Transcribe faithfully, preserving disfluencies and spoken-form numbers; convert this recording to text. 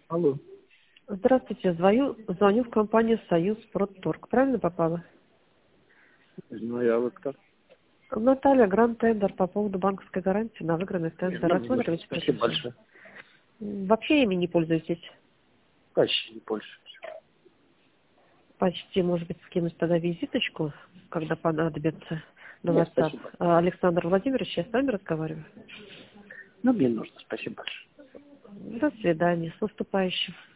Алло. Здравствуйте, звоню, звоню в компанию «Союз Продторг». Правильно попала? Ну, я вы кто? Наталья, Гранд Тендер по поводу банковской гарантии на выигранный Нет, тендер. нам не нужно. Рассматриваете Спасибо предложение? большое. М, Вообще ими не пользуетесь? Почти не больше. Почти, может быть, скинуть тогда визиточку, когда понадобится на Нет, WhatsApp. спасибо. А, Александр Владимирович, я с вами разговариваю. Ну, мне нужно. Спасибо большое. До свидания, с наступающим.